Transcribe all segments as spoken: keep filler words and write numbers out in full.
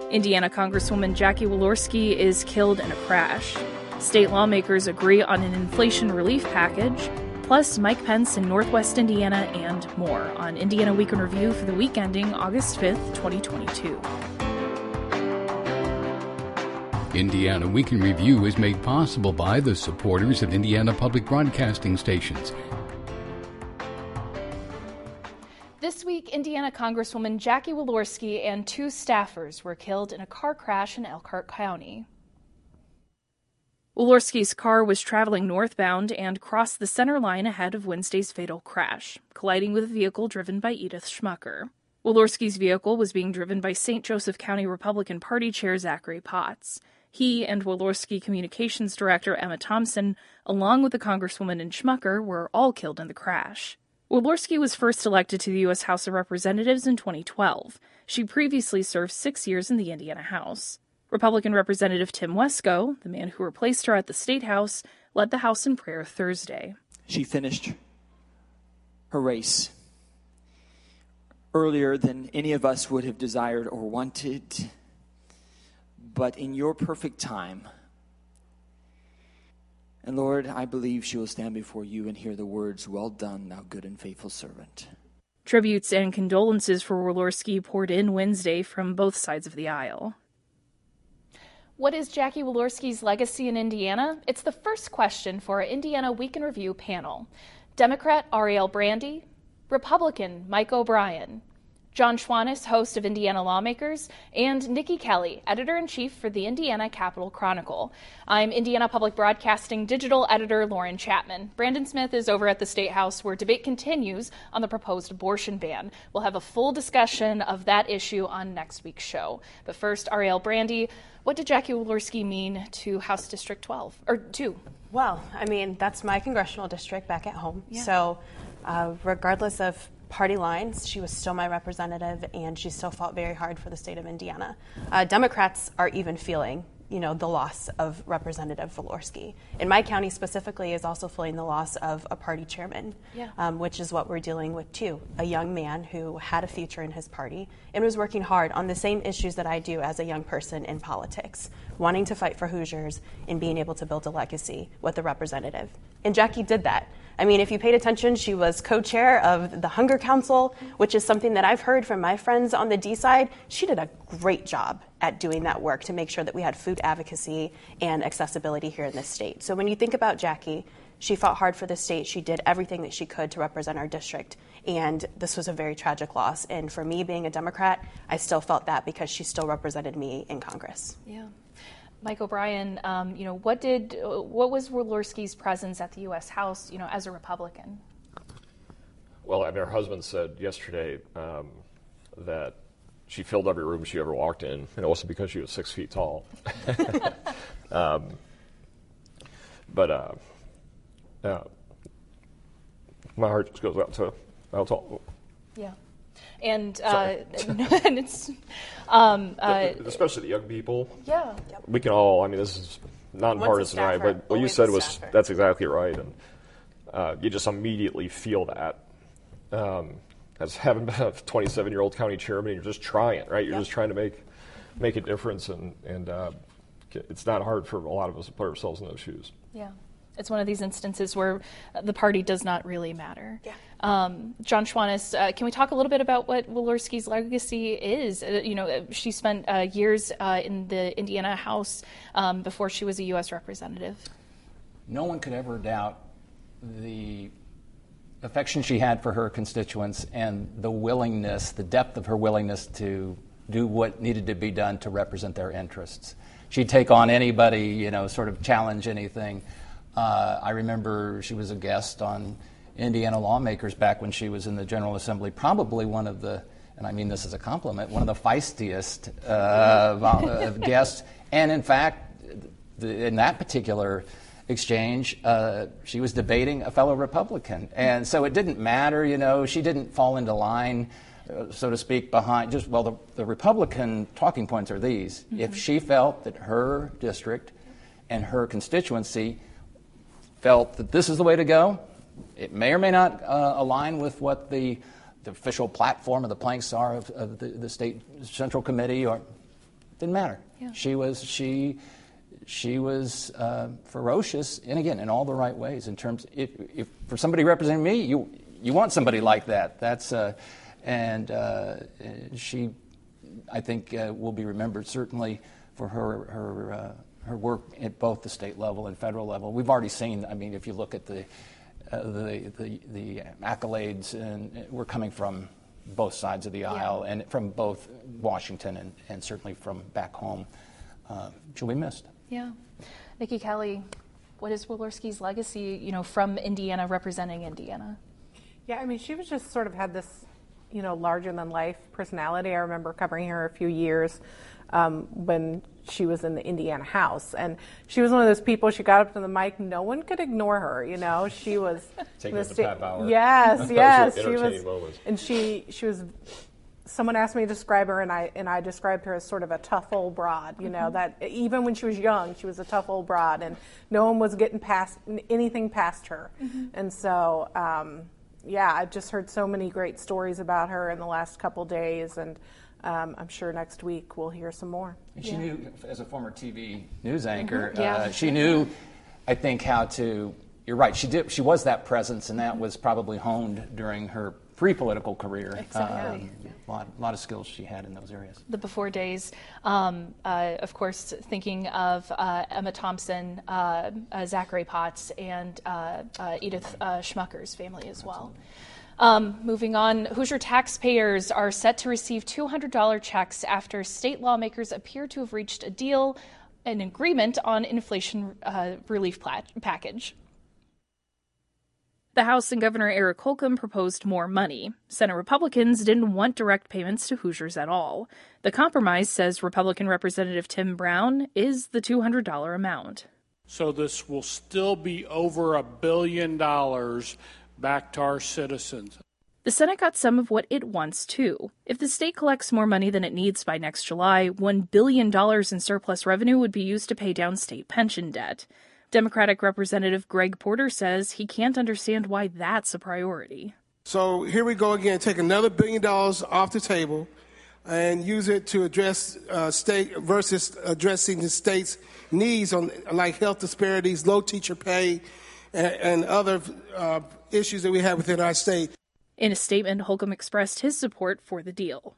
Indiana Congresswoman Jackie Walorski is killed in a crash. State lawmakers agree on an inflation relief package, plus Mike Pence in Northwest Indiana and more on Indiana Week in Review for the week ending August fifth, twenty twenty-two. Indiana Week in Review is made possible by the supporters of Indiana Public Broadcasting Stations. This week, Indiana Congresswoman Jackie Walorski and two staffers were killed in a car crash in Elkhart County. Walorski's car was traveling northbound and crossed the center line ahead of Wednesday's fatal crash, colliding with a vehicle driven by Edith Schmucker. Walorski's vehicle was being driven by Saint Joseph County Republican Party Chair Zachary Potts. He and Walorski Communications Director Emma Thompson, along with the Congresswoman and Schmucker, were all killed in the crash. Walorski was first elected to the U S House of Representatives in twenty twelve. She previously served six years in the Indiana House. Republican Representative Tim Wesco, the man who replaced her at the State House, led the House in prayer Thursday. She finished her race earlier than any of us would have desired or wanted, but in your perfect time. And Lord, I believe she will stand before you and hear the words, "Well done, thou good and faithful servant." Tributes and condolences for Walorski poured in Wednesday from both sides of the aisle. What is Jackie Walorski's legacy in Indiana? It's the first question for our Indiana Week in Review panel. Democrat Ariel Brandy, Republican Mike O'Brien, John Schwannis, host of Indiana Lawmakers, and Nikki Kelly, editor-in-chief for the Indiana Capitol Chronicle. I'm Indiana Public Broadcasting digital editor Lauren Chapman. Brandon Smith is over at the State House where debate continues on the proposed abortion ban. We'll have a full discussion of that issue on next week's show. But first, Ariel Brandy, what did Jackie Walorski mean to House District twelve, or two? Well, I mean, that's my congressional district back at home. Yeah. So uh, regardless of party lines, she was still my representative, and she still fought very hard for the state of Indiana. Uh, Democrats are even feeling, you know, the loss of Representative Walorski. In my county specifically is also feeling the loss of a party chairman, yeah. um, which is what we're dealing with too. A young man who had a future in his party and was working hard on the same issues that I do as a young person in politics, wanting to fight for Hoosiers and being able to build a legacy with a representative. And Jackie did that. I mean, if you paid attention, she was co-chair of the Hunger Council, which is something that I've heard from my friends on the D side. She did a great job at doing that work to make sure that we had food advocacy and accessibility here in this state. So when you think about Jackie, she fought hard for the state. She did everything that she could to represent our district. And this was a very tragic loss. And for me, being a Democrat, I still felt that because she still represented me in Congress. Yeah. Mike O'Brien, um, you know, what did what was Walorski's presence at the U S House, you know, as a Republican? Well, I mean, her husband said yesterday um, that she filled every room she ever walked in, and it wasn't because she was six feet tall. um, but uh, uh, my heart just goes out to out to. Yeah. And, uh, and it's, um, uh, especially the young people. Yeah. We can all, I mean, this is nonpartisan, right? But what you said was, that's exactly right. And uh, you just immediately feel that. Um, as having been a twenty-seven-year-old county chairman, you're just trying, right? You're yep. just trying to make make a difference. And, and uh, it's not hard for a lot of us to put ourselves in those shoes. Yeah. It's one of these instances where the party does not really matter. Yeah. Um, John Schwannis, uh, can we talk a little bit about what Walorski's legacy is? Uh, you know, she spent uh, years uh, in the Indiana House um, before she was a U S representative. No one could ever doubt the affection she had for her constituents and the willingness, the depth of her willingness to do what needed to be done to represent their interests. She'd take on anybody, you know, sort of challenge anything. Uh, I remember she was a guest on Indiana Lawmakers back when she was in the General Assembly, probably one of the, and I mean this as a compliment, one of the feistiest uh, guests. And in fact, the, in that particular exchange, uh, she was debating a fellow Republican. And so it didn't matter, you know, she didn't fall into line, uh, so to speak, behind, just, well, the, the Republican talking points are these. Mm-hmm. If she felt that her district and her constituency felt that this is the way to go, it may or may not uh, align with what the, the official platform of the planks are of, of the, the state central committee, or Didn't matter. Yeah. She was she she was uh, ferocious, and again, in all the right ways. In terms, if, if for somebody representing me, you you want somebody like that. That's uh, and uh, she, I think, uh, will be remembered certainly for her her uh, her work at both the state level and federal level. We've already seen. I mean, if you look at the uh, the, the the accolades, and we're coming from both sides of the aisle, yeah. and from both Washington and, and certainly from back home. Uh, she'll be missed. Yeah. Nikki Kelly, what is Walorski's legacy, you know, from Indiana, representing Indiana? Yeah, I mean, she was just sort of had this, you know, larger-than-life personality. I remember covering her a few years um, when she was in the Indiana House. And she was one of those people, she got up to the mic, no one could ignore her, you know. She was... Taking it to Pat Bauer. Yes, yes. She was, moments. And she, she was... Someone asked me to describe her, and I and I described her as sort of a tough old broad, you know, mm-hmm. that even when she was young, she was a tough old broad, and no one was getting past anything past her. Mm-hmm. And so, um, yeah, I've just heard so many great stories about her in the last couple days, and um, I'm sure next week we'll hear some more. And she yeah. knew, as a former T V news anchor, mm-hmm. yeah. uh, she knew, I think, how to. You're right. She did. She was that presence, and that was probably honed during her pre-political career. Exactly. Um, a lot, a lot of skills she had in those areas. The before days, um, uh, of course, thinking of uh, Emma Thompson, uh, uh, Zachary Potts, and uh, uh, Edith uh, Schmucker's family as well. Um, moving on, Hoosier taxpayers are set to receive two hundred dollars checks after state lawmakers appear to have reached a deal, an agreement on inflation uh, relief pla- package. The House and Governor Eric Holcomb proposed more money. Senate Republicans didn't want direct payments to Hoosiers at all. The compromise, says Republican Representative Tim Brown, is the two hundred dollars amount. So this will still be over a billion dollars back to our citizens. The Senate got some of what it wants, too. If the state collects more money than it needs by next July, one billion dollars in surplus revenue would be used to pay down state pension debt. Democratic Representative Greg Porter says he can't understand why that's a priority. So here we go again, take another billion dollars off the table and use it to address uh, state versus addressing the state's needs on like health disparities, low teacher pay, and, and other uh, issues that we have within our state. In a statement, Holcomb expressed his support for the deal.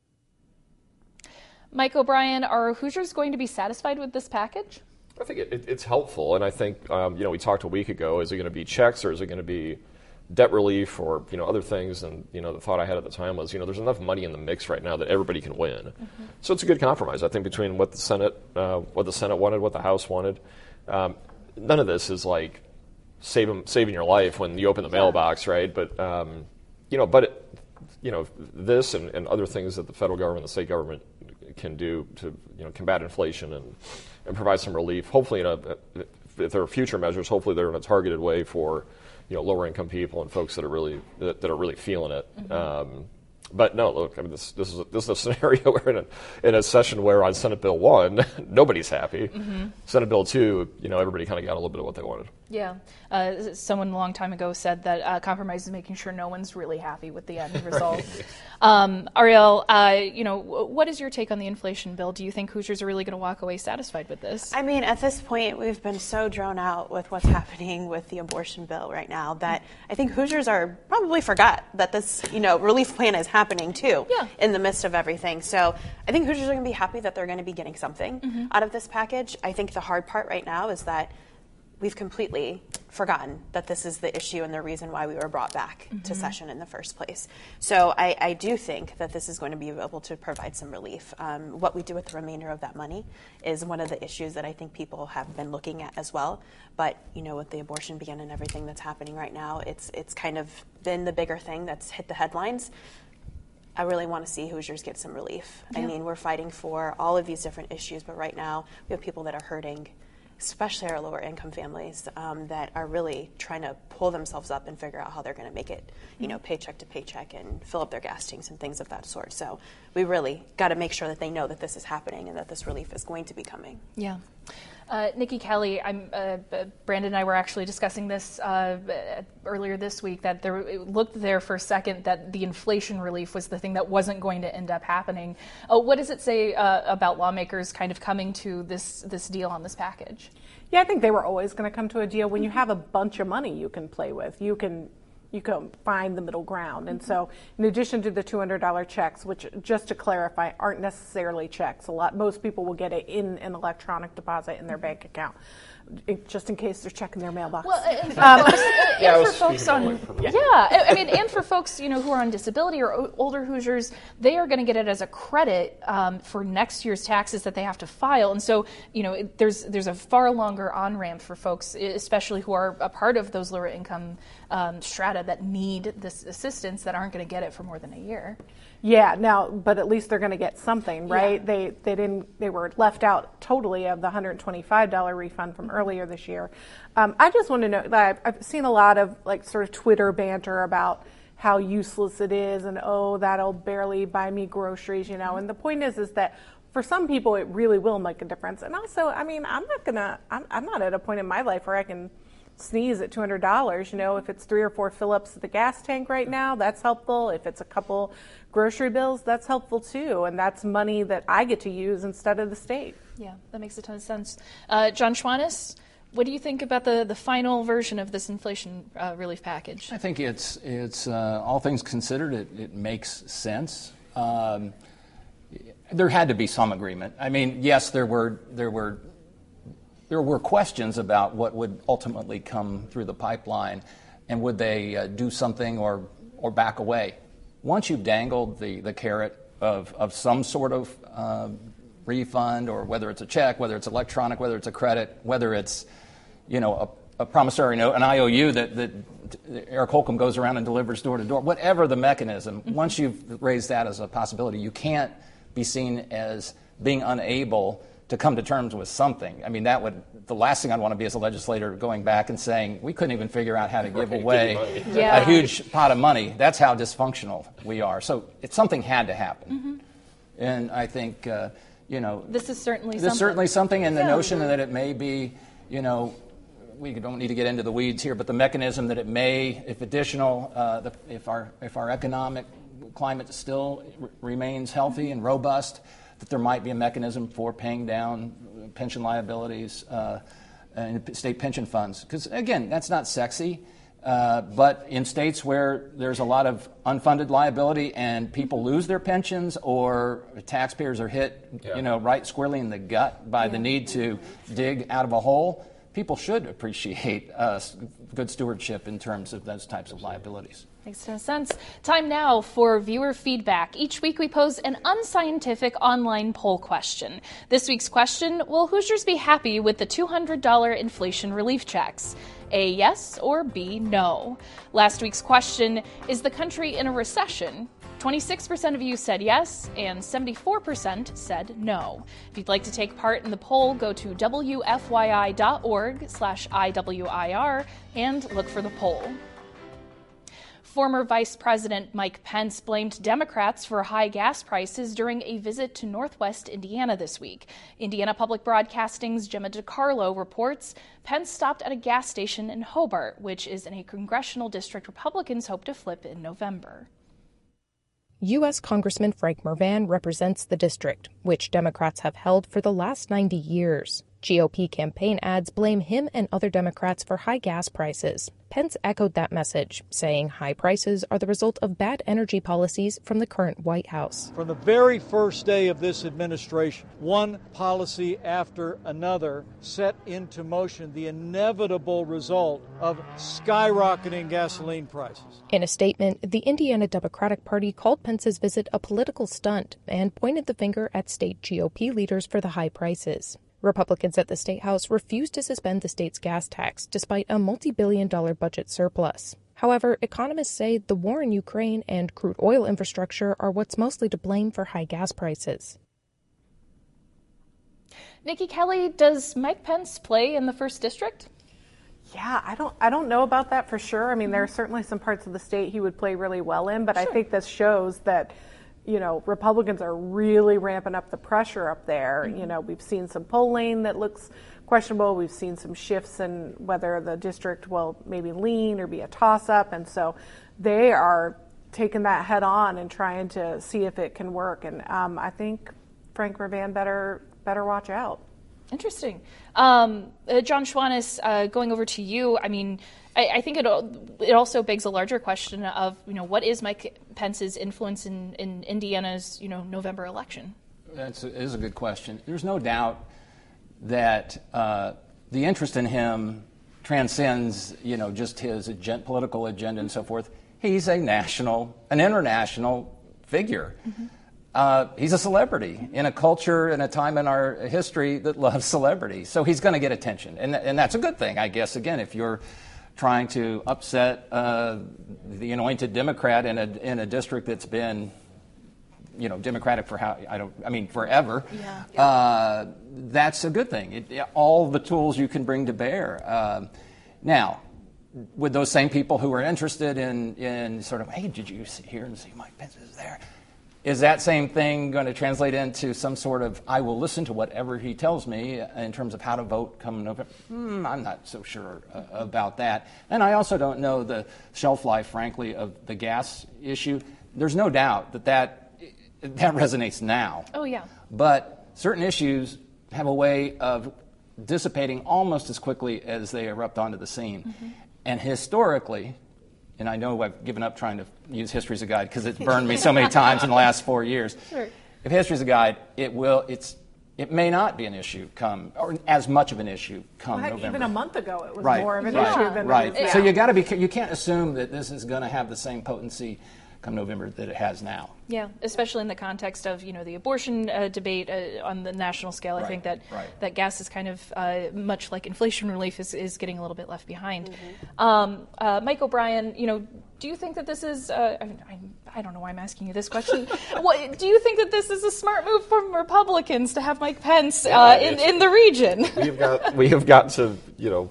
Mike O'Brien, are Hoosiers going to be satisfied with this package? I think it, it, it's helpful, and I think, um, you know, we talked a week ago, is it going to be checks or is it going to be debt relief or, you know, other things? And, you know, the thought I had at the time was, you know, there's enough money in the mix right now that everybody can win. Mm-hmm. So it's a good compromise, I think, between what the Senate uh, what the Senate wanted, what the House wanted. Um, none of this is like saving, saving your life when you open the mailbox, right? But, um, you know, but, it, you know, this and, and other things that the federal government, the state government can do to, you know, combat inflation and and provide some relief. Hopefully, in a, if there are future measures, hopefully they're in a targeted way for, you know, lower income people and folks that are really that, that are really feeling it. Mm-hmm. Um, but no, look, I mean, this this is a, this is a scenario where in a in a session where on Senate Bill one, nobody's happy. Mm-hmm. Senate Bill two, you know, everybody kind of got a little bit of what they wanted. Yeah, uh, someone a long time ago said that uh, compromise is making sure no one's really happy with the end result. Right. Um, Ariel, uh, you know, what is your take on the inflation bill? Do you think Hoosiers are really going to walk away satisfied with this? I mean, at this point, we've been so drawn out with what's happening with the abortion bill right now that I think Hoosiers are probably forgot that this, you know, relief plan is happening too yeah. in the midst of everything. So I think Hoosiers are going to be happy that they're going to be getting something mm-hmm. out of this package. I think the hard part right now is that we've completely forgotten that this is the issue and the reason why we were brought back mm-hmm. to session in the first place. So I, I do think that this is going to be able to provide some relief. Um, what we do with the remainder of that money is one of the issues that I think people have been looking at as well. But, you know, with the abortion ban and everything that's happening right now, it's it's kind of been the bigger thing that's hit the headlines. I really want to see Hoosiers get some relief. Yeah. I mean, we're fighting for all of these different issues, but right now we have people that are hurting, especially our lower income families um, that are really trying to pull themselves up and figure out how they're going to make it, you know, paycheck to paycheck and fill up their gas tanks and things of that sort. So we really got to make sure that they know that this is happening and that this relief is going to be coming. Yeah. Uh, Nikki Kelly, I'm, uh, Brandon and I were actually discussing this uh, earlier this week, that there, it looked there for a second that the inflation relief was the thing that wasn't going to end up happening. Uh, what does it say uh, about lawmakers kind of coming to this, this deal on this package? Yeah, I think they were always going to come to a deal. When you have a bunch of money you can play with, you can you can find the middle ground. And so in addition to the two hundred dollars checks, which, just to clarify, aren't necessarily checks. A lot, most people will get it in an electronic deposit in their bank account, just in case they're checking their mailbox. Well, and for, um, folks, and yeah, for folks on, yeah. yeah, I mean, and for folks, you know, who are on disability or older Hoosiers, they are going to get it as a credit um, for next year's taxes that they have to file. And so, you know, it, there's there's a far longer on-ramp for folks, especially who are a part of those lower income um, strata that need this assistance, that aren't going to get it for more than a year. Yeah, now, but at least they're going to get something, right? Yeah. They they didn't they were left out totally of the one hundred twenty-five dollars refund from earlier this year. Um, I just want to know that I've, I've seen a lot of like sort of Twitter banter about how useless it is, and oh, that'll barely buy me groceries, you know. And the point is, is that for some people it really will make a difference. And also, I mean, I'm not gonna, I'm, I'm not at a point in my life where I can sneeze at two hundred dollars. You know, if it's three or four fill-ups at the gas tank right now, that's helpful. If it's a couple grocery bills, that's helpful too. And that's money that I get to use instead of the state. Yeah, that makes a ton of sense. Uh, John Schwantes, what do you think about the, the final version of this inflation uh, relief package? I think it's, it's uh, all things considered, it, it makes sense. Um, there had to be some agreement. I mean, yes, there were there were There were questions about what would ultimately come through the pipeline, and would they uh, do something or or back away. Once you've dangled the, the carrot of, of some sort of uh, refund, or whether it's a check, whether it's electronic, whether it's a credit, whether it's, you know, a, a promissory note, an I O U that, that Eric Holcomb goes around and delivers door to door, whatever the mechanism, mm-hmm. once you've raised that as a possibility, you can't be seen as being unable to come to terms with something. I mean, that would, the last thing I'd want to be as a legislator going back and saying, we couldn't even figure out how to give away yeah. a huge pot of money. That's how dysfunctional we are. So it, something had to happen. Mm-hmm. And I think, uh, you know. This is certainly this something. is certainly something, and the yeah. notion that it may be, you know, we don't need to get into the weeds here, but the mechanism that it may, if additional, uh, the, if our if our economic climate still r- remains healthy and robust, that there might be a mechanism for paying down pension liabilities uh, and state pension funds. Because, again, that's not sexy, uh, but in states where there's a lot of unfunded liability and people lose their pensions, or taxpayers are hit, yeah. you know, right squarely in the gut by yeah. the need to dig out of a hole, people should appreciate uh, good stewardship in terms of those types of liabilities. Makes no sense. Time now for viewer feedback. Each week we pose an unscientific online poll question. This week's question, will Hoosiers be happy with the two hundred dollars inflation relief checks? A, yes, or B, no. Last week's question, is the country in a recession? twenty-six percent of you said yes, and seventy-four percent said no. If you'd like to take part in the poll, go to W F Y I dot org slash I W I R and look for the poll. Former Vice President Mike Pence blamed Democrats for high gas prices during a visit to Northwest Indiana this week. Indiana Public Broadcasting's Gemma DiCarlo reports Pence stopped at a gas station in Hobart, which is in a congressional district Republicans hope to flip in November. U S Congressman Frank Mervan represents the district, which Democrats have held for the last ninety years. G O P campaign ads blame him and other Democrats for high gas prices. Pence echoed that message, saying high prices are the result of bad energy policies from the current White House. From the very first day of this administration, one policy after another set into motion the inevitable result of skyrocketing gasoline prices. In a statement, the Indiana Democratic Party called Pence's visit a political stunt and pointed the finger at state G O P leaders for the high prices. Republicans at the State House refused to suspend the state's gas tax despite a multi-billion dollar budget surplus. However, economists say the war in Ukraine and crude oil infrastructure are what's mostly to blame for high gas prices. Nikki Kelly, does Mike Pence play in the first district? Yeah, I don't I don't know about that for sure. I mean, there are certainly some parts of the state he would play really well in, but sure. I think this shows that you know, Republicans are really ramping up the pressure up there. Mm-hmm. You know, we've seen some polling that looks questionable. We've seen some shifts in whether the district will maybe lean or be a toss-up. And so they are taking that head on and trying to see if it can work. And um, I think Frank Mrvan better better watch out. Interesting. Um, uh, John Schwantes, uh, going over to you. I mean, I, I think it it also begs a larger question of, you know, what is Mike Pence's influence in, in Indiana's, you know, November election? That is a good question. There's no doubt that uh, the interest in him transcends, you know, just his agenda, political agenda and so forth. He's a national, an international figure. Mm-hmm. Uh, he's a celebrity in a culture and a time in our history that loves celebrity. So he's going to get attention. And, and that's a good thing, I guess, again, if you're trying to upset uh, the anointed Democrat in a, in a district that's been, you know, Democratic for how, I don't, I mean, forever. Yeah. Yeah. Uh, that's a good thing. It, all the tools you can bring to bear. Uh, now, with those same people who are interested in, in sort of, hey, did you see, hear and see Mike Pence is there? Is that same thing going to translate into some sort of, I will listen to whatever he tells me in terms of how to vote come November? Hmm, I'm not so sure uh, about that. And I also don't know the shelf life, frankly, of the gas issue. There's no doubt that that, that resonates now. Oh, yeah. But certain issues have a way of dissipating almost as quickly as they erupt onto the scene. Mm-hmm. And historically, and I know I've given up trying to use history as a guide because it's burned me so many times in the last four years. Sure. If history is a guide, it will. It's. It may not be an issue come, or as much of an issue come well, November. Even a month ago, it was right. more of an right. issue than right. it is now. So you got to be. You can't assume that this is going to have the same potency come November that it has now. Yeah, especially in the context of, you know, the abortion uh, debate uh, on the national scale. I right. think that right. that gas is kind of uh, much like inflation relief is, is getting a little bit left behind. Mm-hmm. Um, uh, Mike O'Brien, you know, do you think that this is? Uh, I, I, I don't know why I'm asking you this question. What, do you think that this is a smart move from Republicans to have Mike Pence uh, yeah, in in the region? We've got we have got to you know.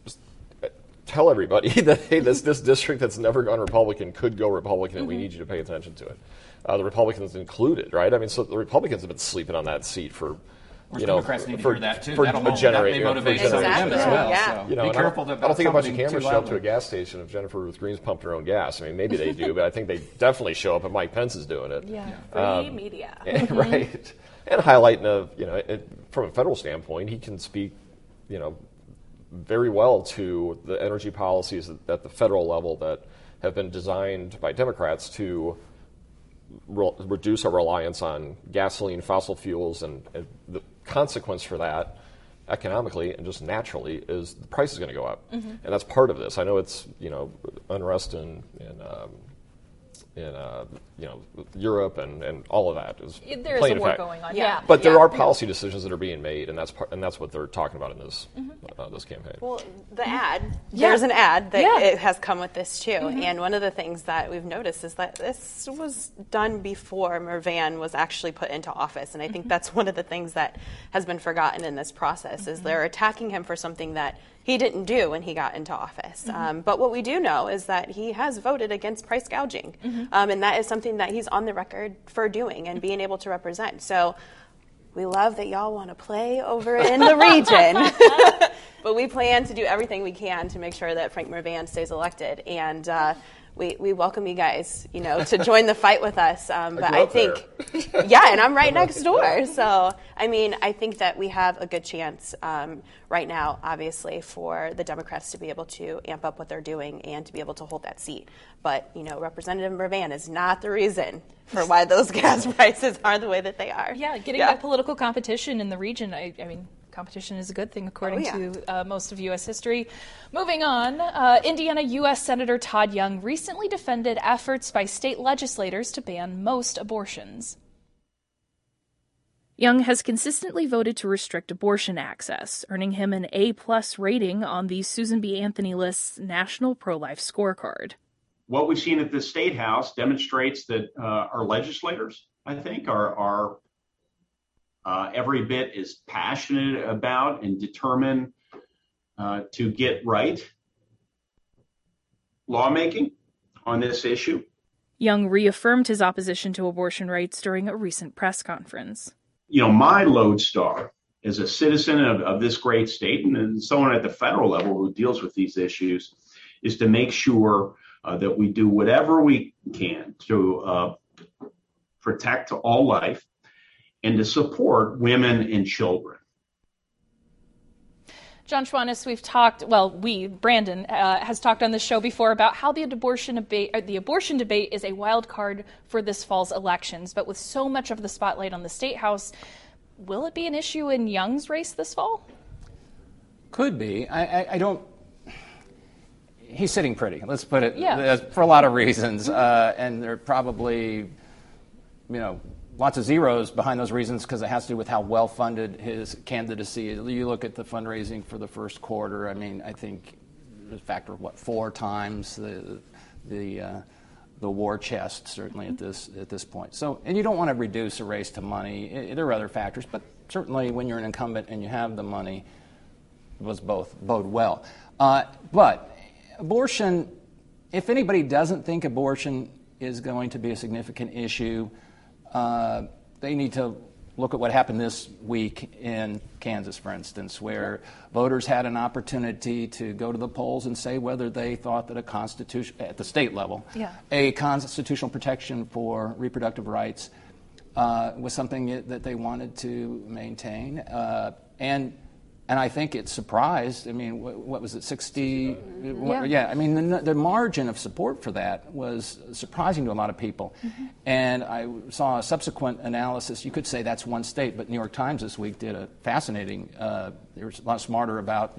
tell everybody that, hey, this this district that's never gone Republican could go Republican, and mm-hmm. we need you to pay attention to it. Uh, the Republicans included, right? I mean, so the Republicans have been sleeping on that seat for, you know, Democrats need to for, hear that too. for That'll a generation. That may motivate some of them as well. Yeah. So you know, be careful. I don't, that I don't think a bunch of cameras show up to a gas station if Jennifer Ruth Green's pumped her own gas. I mean, maybe they do, but I think they definitely show up if Mike Pence is doing it. Yeah, um, free media. And, right, and highlighting a, you know, it, from a federal standpoint, he can speak, you know, very well to the energy policies at the federal level that have been designed by Democrats to re- reduce our reliance on gasoline, fossil fuels, and, and the consequence for that economically and just naturally is the price is going to go up. Mm-hmm. And that's part of this. I know it's, you know, unrest in, in um, in uh, you know, Europe and, and all of that is There's playing a war effect. going on. Yeah, but yeah. there are policy decisions that are being made, and that's part, and that's what they're talking about in this mm-hmm. uh, this campaign. Well, the ad, yeah. there's an ad that yeah. it has come with this too, mm-hmm. and one of the things that we've noticed is that this was done before Mrvan was actually put into office, and I think mm-hmm. that's one of the things that has been forgotten in this process mm-hmm. is they're attacking him for something that he didn't do when he got into office. Mm-hmm. Um, but what we do know is that he has voted against price gouging. Mm-hmm. Um, and that is something that he's on the record for doing and being able to represent. So we love that y'all want to play over in the region. But we plan to do everything we can to make sure that Frank Mrvan stays elected. And uh, we, we welcome you guys, you know, to join the fight with us. Um, but I, I think, yeah, and I'm right next door. So, I mean, I think that we have a good chance um, right now, obviously, for the Democrats to be able to amp up what they're doing and to be able to hold that seat. But, you know, Representative Mrvan is not the reason for why those gas prices are the way that they are. Yeah, getting yeah. that political competition in the region, I, I mean, competition is a good thing, according oh, yeah. to uh, most of U S history. Moving on, uh, Indiana U S Senator Todd Young recently defended efforts by state legislators to ban most abortions. Young has consistently voted to restrict abortion access, earning him an A-plus rating on the Susan B. Anthony List's National Pro-Life Scorecard. What we've seen at the State House demonstrates that uh, our legislators, I think, are, are uh, every bit as passionate about and determined uh, to get right lawmaking on this issue. Young reaffirmed his opposition to abortion rights during a recent press conference. You know, my lodestar as a citizen of, of this great state and, and someone at the federal level who deals with these issues is to make sure uh, that we do whatever we can to uh, protect all life and to support women and children. John Schwantes, we've talked, well, we, Brandon, uh, has talked on this show before about how the abortion debate, uh, the abortion debate is a wild card for this fall's elections. But with so much of the spotlight on the State House, will it be an issue in Young's race this fall? Could be. I, I, I don't. He's sitting pretty. Let's put it yeah. for a lot of reasons, uh, and there are probably, you know, lots of zeros behind those reasons because it has to do with how well funded his candidacy is. You look at the fundraising for the first quarter. I mean, I think a factor of what four times the the uh, the war chest certainly at this at this point. So, and you don't want to reduce a race to money. It, there are other factors, but certainly when you're an incumbent and you have the money, it was both bode well. Uh, but abortion, if anybody doesn't think abortion is going to be a significant issue, Uh, they need to look at what happened this week in Kansas, for instance, where voters had an opportunity to go to the polls and say whether they thought that a constitution, at the state level, yeah. a constitutional protection for reproductive rights uh, was something that they wanted to maintain. Uh, and And I think it surprised, I mean, what, what was it, sixty? Yeah, yeah I mean, the, the margin of support for that was surprising to a lot of people. Mm-hmm. And I saw a subsequent analysis. You could say that's one state, but New York Times this week did a fascinating, uh, they were a lot smarter about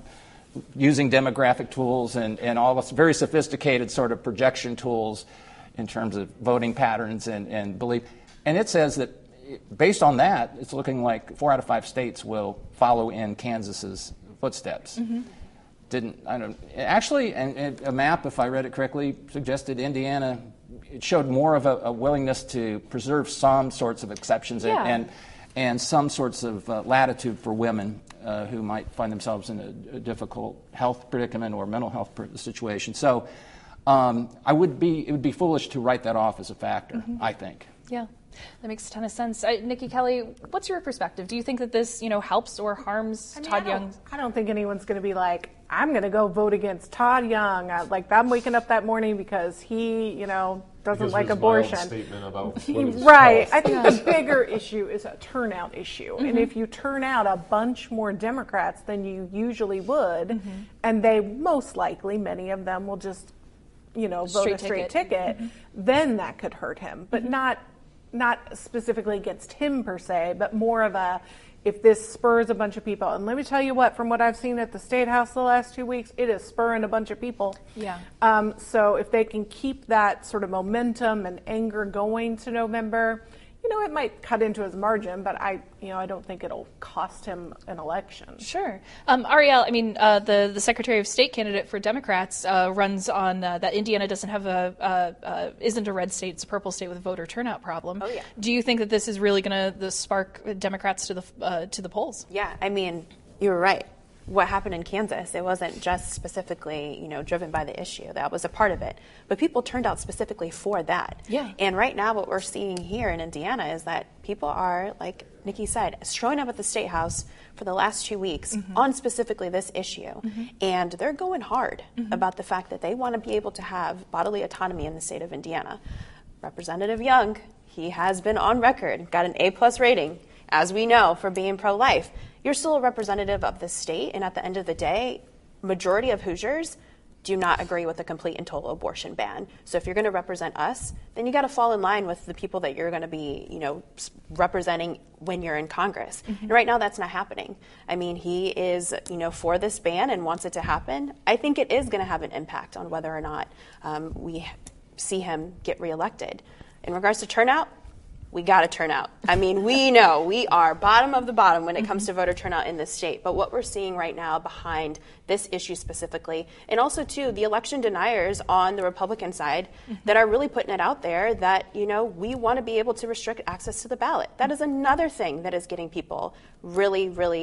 using demographic tools and, and all this very sophisticated sort of projection tools in terms of voting patterns and, and belief. And it says that based on that, it's looking like four out of five states will follow in Kansas's footsteps. Mm-hmm. Didn't I don't actually? And, and a map, if I read it correctly, suggested Indiana. It showed more of a, a willingness to preserve some sorts of exceptions yeah. and, and and some sorts of uh, latitude for women uh, who might find themselves in a, a difficult health predicament or mental health situation. So um, I would be it would be foolish to write that off as a factor. Mm-hmm. I think. Yeah. That makes a ton of sense. Uh, Nikki Kelly, what's your perspective? Do you think that this, you know, helps or harms I mean, Todd I Young? I don't think anyone's going to be like, I'm going to go vote against Todd Young. I, like, I'm waking up that morning because he, you know, doesn't because like his abortion. Mild statement about right. health. I think the bigger issue is a turnout issue. Mm-hmm. And if you turn out a bunch more Democrats than you usually would, mm-hmm. and they most likely, many of them will just, you know, vote straight a straight ticket, ticket, mm-hmm. then that could hurt him. But mm-hmm. not not specifically against him per se, but more of a, if this spurs a bunch of people. And let me tell you what, from what I've seen at the State House the last two weeks, it is spurring a bunch of people. Yeah. Um, so if they can keep that sort of momentum and anger going to November, you know, it might cut into his margin, but I, you know, I don't think it'll cost him an election. Sure. Um, Ariel, I mean, uh, the, the Secretary of State candidate for Democrats uh, runs on uh, that Indiana doesn't have a, uh, uh, isn't a red state, it's a purple state with a voter turnout problem. Oh, yeah. Do you think that this is really going to spark Democrats to the uh, to the polls? Yeah, I mean, you were right. What happened in Kansas, it wasn't just specifically, you know, driven by the issue. That was a part of it. But people turned out specifically for that. Yeah. And right now what we're seeing here in Indiana is that people are, like Nikki said, showing up at the State House for the last two weeks mm-hmm. on specifically this issue. Mm-hmm. And they're going hard mm-hmm. about the fact that they want to be able to have bodily autonomy in the state of Indiana. Representative Young, he has been on record, got an A-plus rating, as we know, for being pro-life. You're still a representative of the state, and at the end of the day, majority of Hoosiers do not agree with a complete and total abortion ban. So if you're going to represent us, then you got to fall in line with the people that you're going to be, you know, representing when you're in Congress. Mm-hmm. And right now, that's not happening. I mean, he is, you know, for this ban and wants it to happen. I think it is going to have an impact on whether or not um, we see him get reelected. In regards to turnout, we got to turn out. I mean, we know we are bottom of the bottom when it comes to voter turnout in this state. But what we're seeing right now behind this issue specifically, and also, too, the election deniers on the Republican side mm-hmm. that are really putting it out there that, you know, we want to be able to restrict access to the ballot. That is another thing that is getting people really, really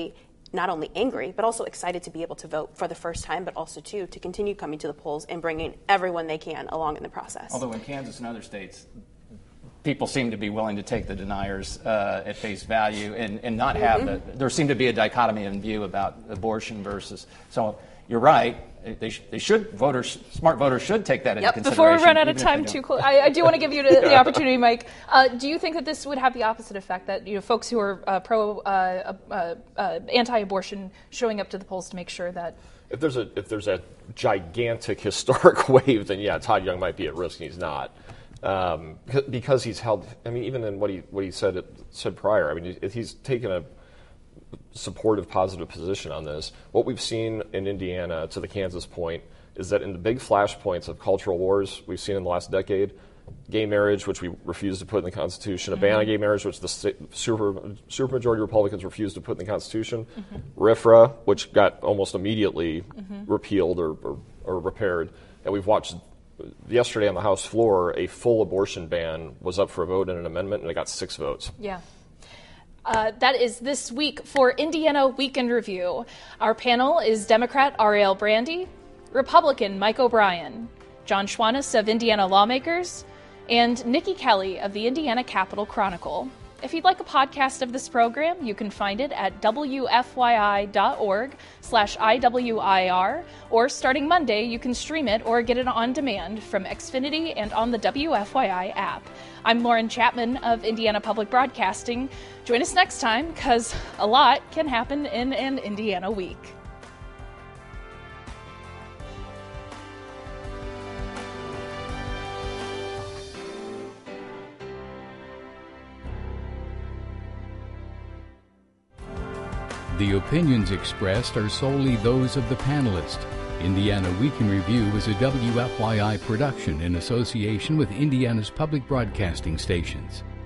not only angry, but also excited to be able to vote for the first time, but also, too, to continue coming to the polls and bringing everyone they can along in the process. Although in Kansas and other states, people seem to be willing to take the deniers uh, at face value and, and not have mm-hmm. the, there seemed to be a dichotomy in view about abortion versus, so you're right. They, sh- they should, voters, smart voters should take that into yep. consideration. Before we run out of time too close, I, I do want to give you the, the opportunity, Mike. Uh, do you think that this would have the opposite effect, that you know folks who are uh, pro, uh, uh, uh, anti-abortion showing up to the polls to make sure that if there's a if there's a gigantic historic wave, then yeah, Todd Young might be at risk, and he's not. Um, because he's held, I mean, even in what he what he said said prior, I mean, he's taken a supportive, positive position on this. What we've seen in Indiana, to the Kansas point, is that in the big flashpoints of cultural wars we've seen in the last decade, gay marriage, which we refused to put in the Constitution, mm-hmm. a ban on gay marriage, which the super supermajority Republicans refused to put in the Constitution, mm-hmm. RFRA, which got almost immediately mm-hmm. repealed or, or, or repaired, and we've watched yesterday on the House floor a full abortion ban was up for a vote in an amendment, and it got six votes. Yeah. Uh, that is this week for Indiana Week in Review. Our panel is Democrat Ariel Brandy, Republican Mike O'Brien, John Schwannis of Indiana Lawmakers, and Nikki Kelly of the Indiana Capitol Chronicle. If you'd like a podcast of this program, you can find it at W F Y I dot org slash I W I R, or starting Monday, you can stream it or get it on demand from Xfinity and on the W F Y I app. I'm Lauren Chapman of Indiana Public Broadcasting. Join us next time, because a lot can happen in an Indiana week. The opinions expressed are solely those of the panelists. Indiana Week in Review is a W F Y I production in association with Indiana's public broadcasting stations.